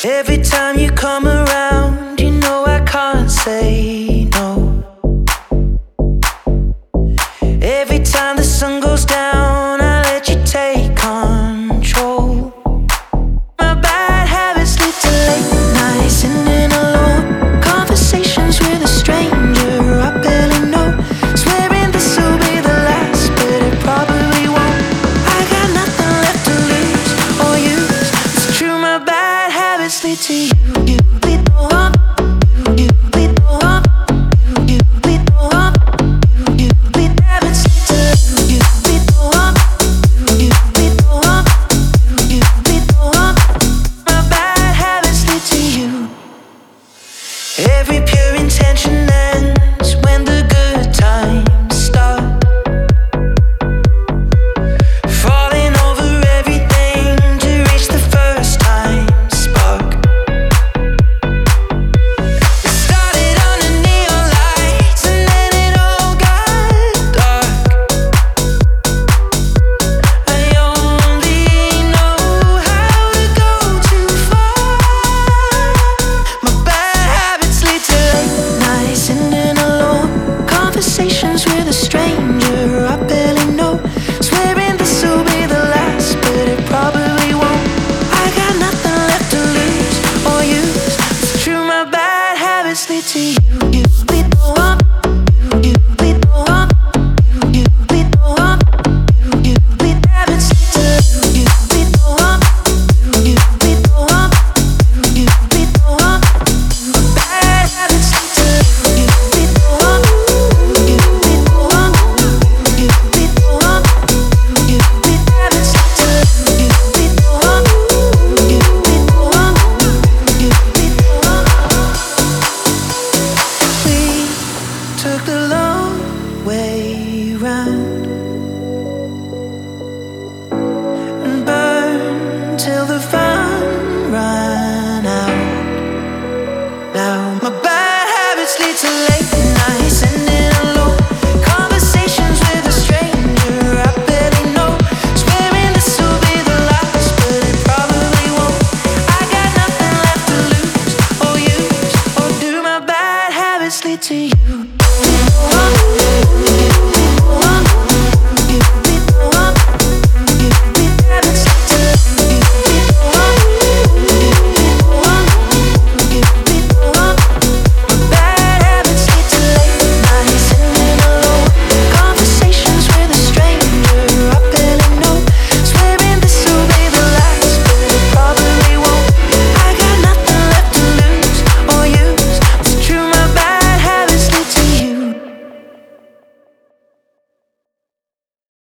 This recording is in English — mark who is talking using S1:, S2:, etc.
S1: Every time you come around, you know I can't say no. Every time the sun goes down, I let you take control. My bad habits lead to late nights, sitting alone, conversations with a stranger I barely know, swearing this'll be the last, but it probably won't. I got nothing left to lose or use. It's true, my bad habits lead to you. You lead the